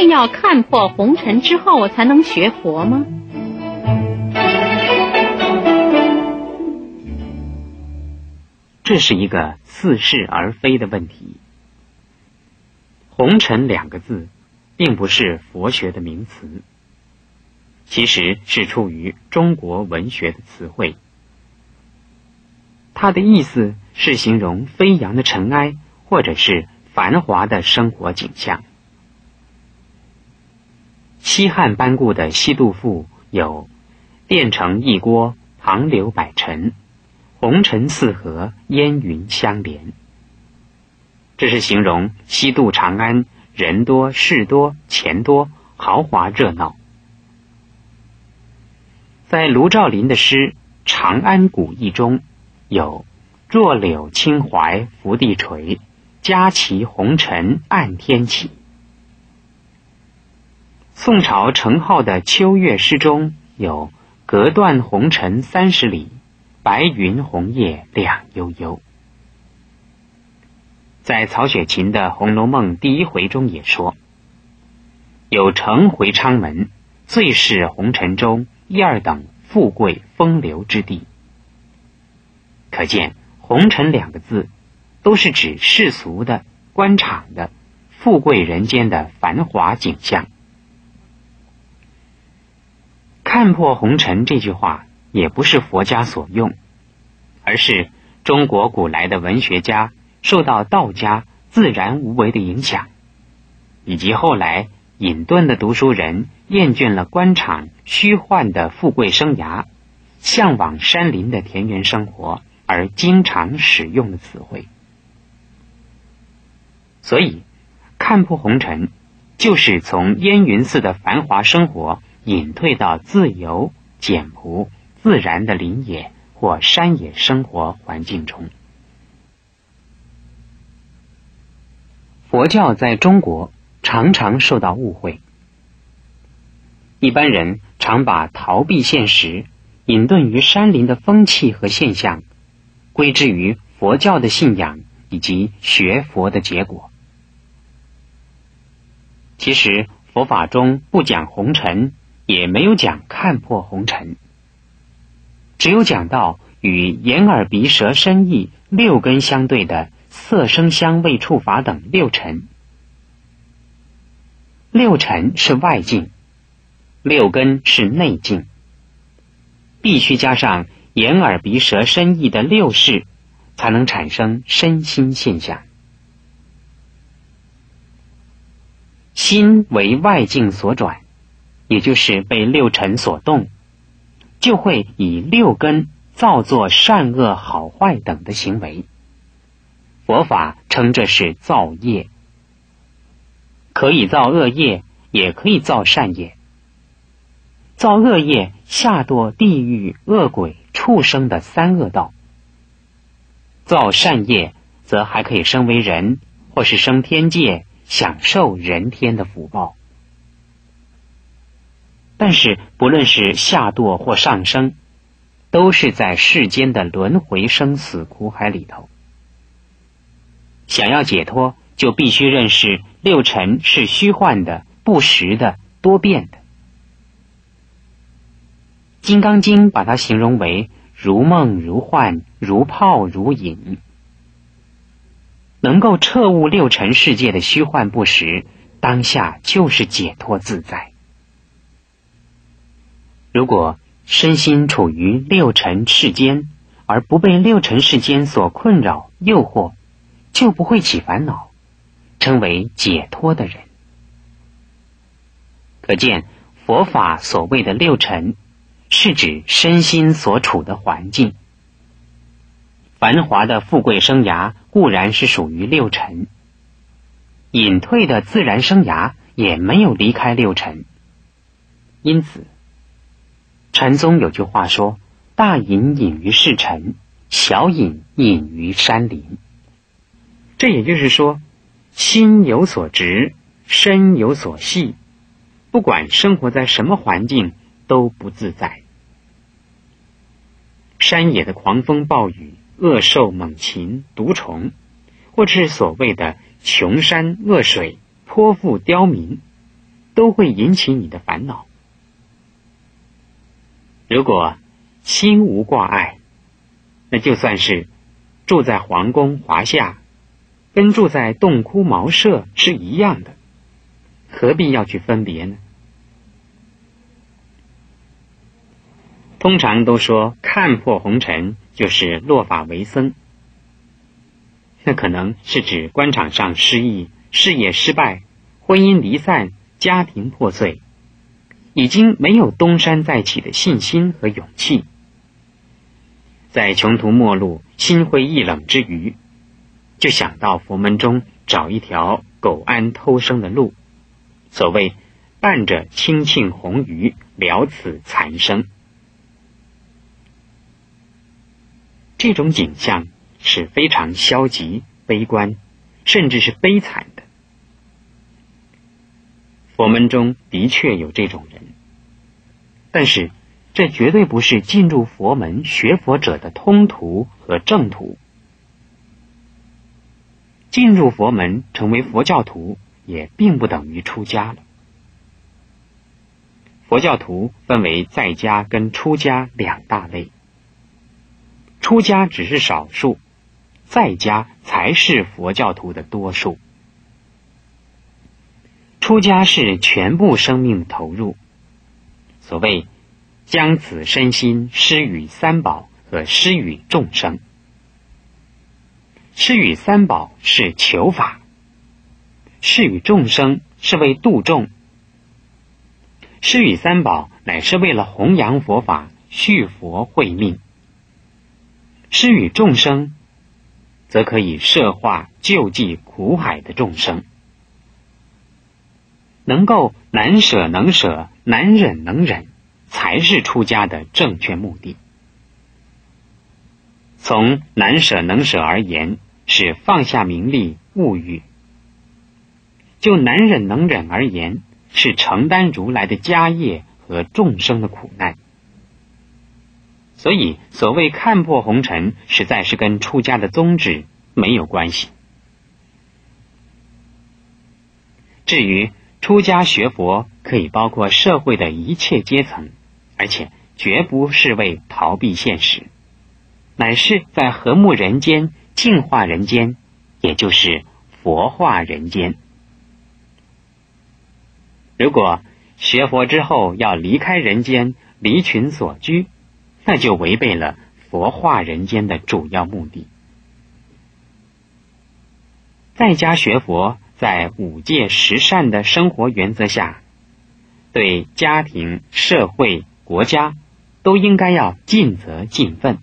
定要看破红尘之后才能学佛吗？ 这是一个似是而非的问题。红尘两个字并不是佛学的名词，其实是出于中国文学的词汇。它的意思是形容飞扬的尘埃，或者是繁华的生活景象。西汉班固的《西渡赋》有电成一锅，旁流百尘，红尘四合，烟云相连。这是形容西渡长安人多事多钱多，豪华热闹。在卢照邻的诗《长安古意》中有若柳青怀拂地垂，佳期红尘暗天起。宋朝程颢的《秋月》诗中有隔断红尘30里，白云红叶两悠悠。在曹雪芹的《红楼梦》第1回中也说，有乘回昌门，最是红尘中一二等富贵风流之地。可见红尘两个字都是指世俗的、官场的、富贵人间的繁华景象。看破红尘这句话也不是佛家所用，而是中国古来的文学家受到道家自然无为的影响，以及后来隐遁的读书人厌倦了官场虚幻的富贵生涯，向往山林的田园生活而经常使用的词汇。所以看破红尘就是从烟云似的繁华生活隐退到自由、简朴、自然的林野或山野生活环境中。佛教在中国常常受到误会，一般人常把逃避现实、隐遁于山林的风气和现象归之于佛教的信仰以及学佛的结果。其实佛法中不讲红尘，也没有讲看破红尘，只有讲到与眼耳鼻舌身意6根相对的色声香味触法等6尘。6尘是外境，6根是内境，必须加上眼耳鼻舌身意的6识，才能产生身心现象。心为外境所转，也就是被6尘所动，就会以6根造作善恶好坏等的行为。佛法称这是造业，可以造恶业，也可以造善业。造恶业下堕地狱、恶鬼、畜生的3恶道，造善业则还可以升为人，或是升天界，享受人天的福报。但是不论是下堕或上升，都是在世间的轮回生死苦海里头。想要解脱，就必须认识6尘是虚幻的、不实的、多变的。《金刚经》把它形容为如梦如幻，如泡如影。能够彻悟6尘世界的虚幻不实，当下就是解脱自在。如果身心处于6尘世间，而不被6尘世间所困扰、诱惑，就不会起烦恼，称为解脱的人。可见佛法所谓的6尘，是指身心所处的环境。繁华的富贵生涯固然是属于6尘，隐退的自然生涯也没有离开6尘。因此禅宗有句话说，大隐隐于世尘，小隐隐于山林。这也就是说，心有所执，身有所系，不管生活在什么环境都不自在。山野的狂风暴雨、恶兽猛禽、毒虫，或是所谓的穷山恶水、泼妇刁民， 都会引起你的烦恼。如果心无挂碍，那就算是住在皇宫华夏，跟住在洞窟茅舍是一样的，何必要去分别呢？通常都说看破红尘就是落发为僧，那可能是指官场上失意、事业失败、婚姻离散、家庭破碎，已经没有东山再起的信心和勇气，在穷途末路、心灰意冷之余，就想到佛门中找一条苟安偷生的路，所谓伴着清庆红鱼，了此残生。这种景象是非常消极、悲观，甚至是悲惨的。佛门中的确有这种人，但是这绝对不是进入佛门学佛者的通途和正途。进入佛门成为佛教徒，也并不等于出家了。佛教徒分为在家跟出家两大类，出家只是少数，在家才是佛教徒的多数。出家是全部生命的投入，所谓将此身心施与三宝和施与众生。施与三宝是求法，施与众生是为度众，施与三宝乃是为了弘扬佛法，续佛慧命。施与众生则可以摄化救济苦海的众生，能够难舍能舍，难忍能忍，才是出家的正确目的。从难舍能舍而言，是放下名利物欲；就难忍能忍而言，是承担如来的家业和众生的苦难。所以所谓看破红尘，实在是跟出家的宗旨没有关系。至于出家学佛，可以包括社会的一切阶层，而且绝不是为逃避现实，乃是在和睦人间、净化人间，也就是佛化人间。如果学佛之后要离开人间，离群所居，那就违背了佛化人间的主要目的。在家学佛，在五戒十善的生活原则下，对家庭、社会、国家都应该要尽责尽分。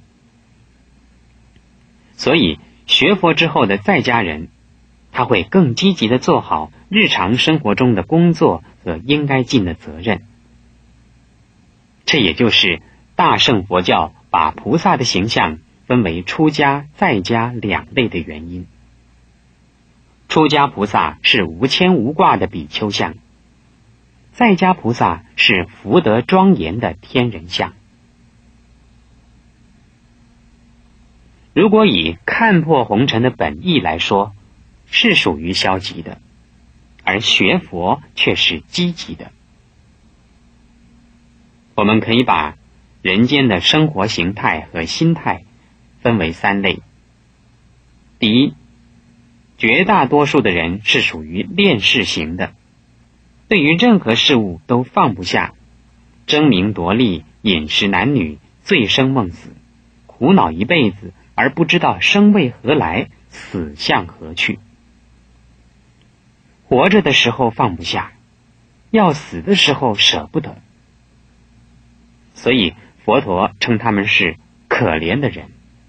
所以学佛之后的在家人，他会更积极地做好日常生活中的工作和应该尽的责任。这也就是大乘佛教把菩萨的形象分为出家、在家两类的原因。出家菩萨是无牵无挂的比丘像，在家菩萨是福德庄严的天人像。如果以看破红尘的本意来说，是属于消极的，而学佛却是积极的。我们可以把人间的生活形态和心态分为三类。第一，绝大多数的人是属于恋世型的，对于任何事物都放不下，争名夺利、饮食男女、醉生梦死，苦恼一辈子，而不知道生为何来，死向何去。活着的时候放不下，要死的时候舍不得，所以佛陀称他们是可怜的人。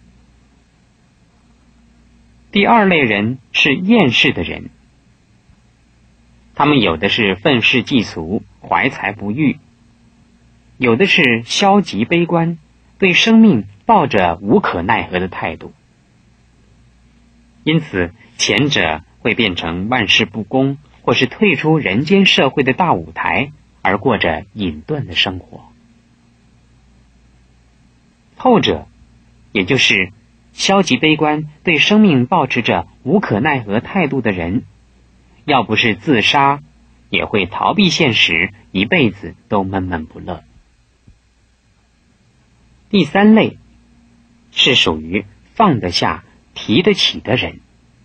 第二类人是厌世的人，他们有的是愤世嫉俗、怀才不遇，有的是消极悲观，对生命抱着无可奈何的态度。因此前者会变成万事不公，或是退出人间社会的大舞台，而过着隐遁的生活。后者，也就是消极悲观，对生命抱持着无可奈何态度的人，要不是自杀， 也会逃避现实，一辈子都闷闷不乐。第三类是属于放得下、提得起的人，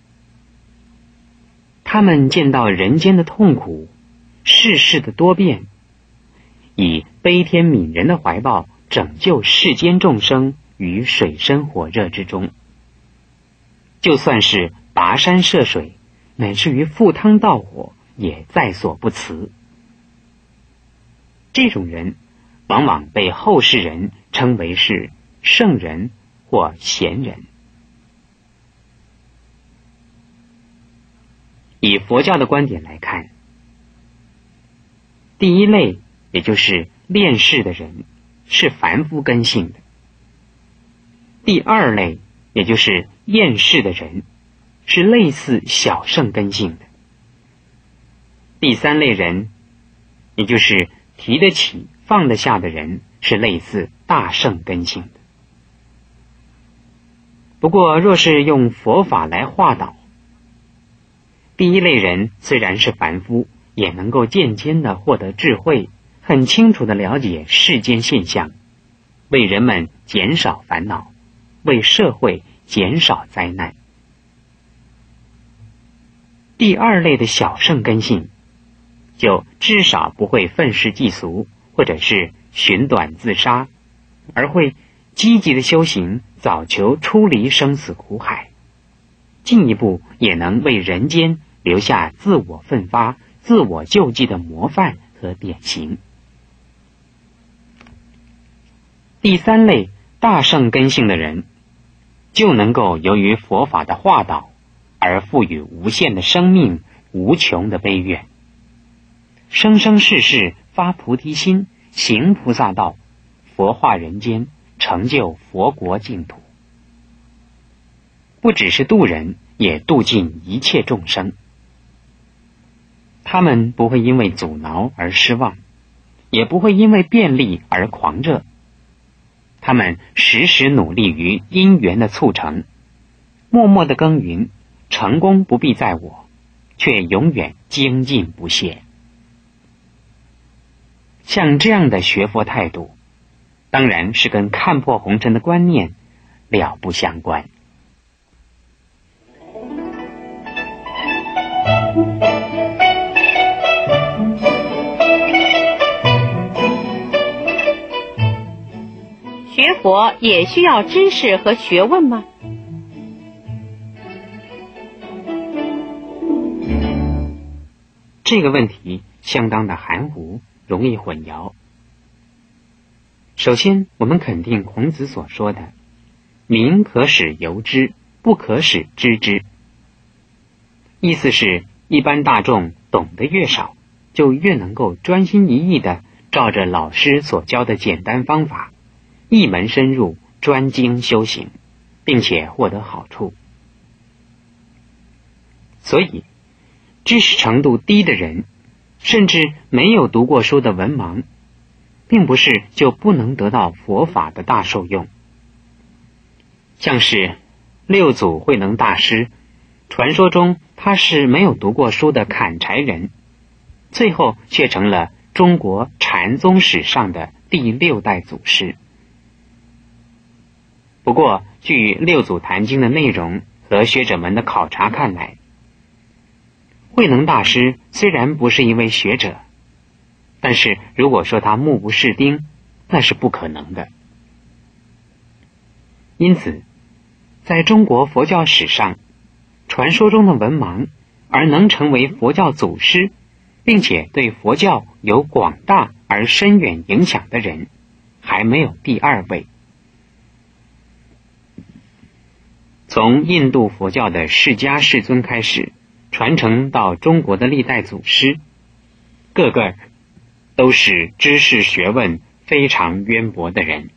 他们见到人间的痛苦、世事的多变，以悲天悯人的怀抱拯救世间众生于水深火热之中，就算是跋山涉水，乃至于赴汤蹈火，也在所不辞。这种人往往被后世人称为是圣人或贤人。以佛教的观点来看，第一类也就是恋世的人是凡夫根性的，第二类也就是厌世的人是类似小圣根性的，第三类人也就是提得起放得下的人是类似大圣根性的。不过若是用佛法来化导，第一类人虽然是凡夫，也能够渐渐地获得智慧，很清楚地了解世间现象，为人们减少烦恼，为社会减少灾难。第二类的小圣根性，就至少不会愤世嫉俗，或者是寻短自杀，而会积极的修行，早求出离生死苦海，进一步也能为人间留下自我奋发、自我救济的模范和典型。第三类大圣根性的人，就能够由于佛法的化导，而赋予无限的生命、无穷的悲愿，生生世世发菩提心，行菩萨道，佛化人间，成就佛国净土。不只是度人，也度尽一切众生。他们不会因为阻挠而失望，也不会因为便利而狂热。他们时时努力于因缘的促成，默默的耕耘，成功不必在我，却永远精进不懈。像这样的学佛态度，当然是跟看破红尘的观念了不相关。 学佛也需要知识和学问吗？ 这个问题相当的含糊，容易混淆。首先，我们肯定孔子所说的民可使由之，不可使知之。意思是一般大众懂得越少，就越能够专心一意地照着老师所教的简单方法，一门深入，专精修行，并且获得好处。所以知识程度低的人，甚至没有读过书的文盲，并不是就不能得到佛法的大受用。像是六祖慧能大师，传说中他是没有读过书的砍柴人，最后却成了中国禅宗史上的第6代祖师。不过据六祖坛经的内容和学者们的考察看来，慧能大师虽然不是一位学者，但是如果说他目不识丁，那是不可能的。因此在中国佛教史上，传说中的文盲而能成为佛教祖师，并且对佛教有广大而深远影响的人，还没有第2位。从印度佛教的释迦世尊开始，传承到中国的历代祖师，个个都是知识学问非常渊博的人。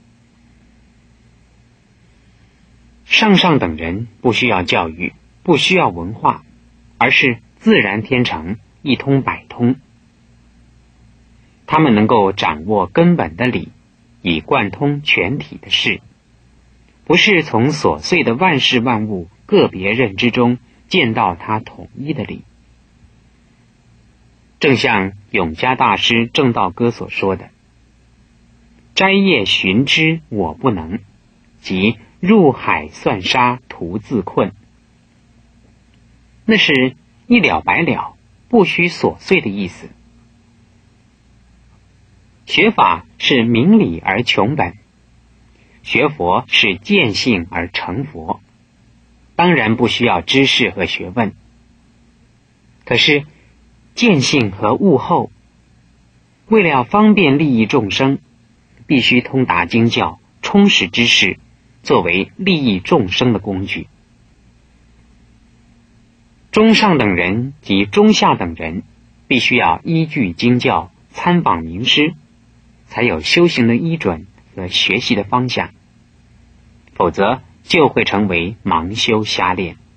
上等人不需要教育，不需要文化，而是自然天成，一通百通。他们能够掌握根本的理，以贯通全体的事，不是从琐碎的万事万物个别认知中见到它统一的理。 正像永嘉大师正道歌所说的，摘叶寻枝我不能，即入海算沙徒自困。那是一了百了，不需琐碎的意思。学法是明理而穷本，学佛是见性而成佛，当然不需要知识和学问。可是见性和悟后，为了方便利益众生，必须通达经教，充实知识，作为利益众生的工具。中上等人及中下等人必须要依据经教，参访名师，才有修行的依准和学习的方向，否则就会成为盲修瞎练。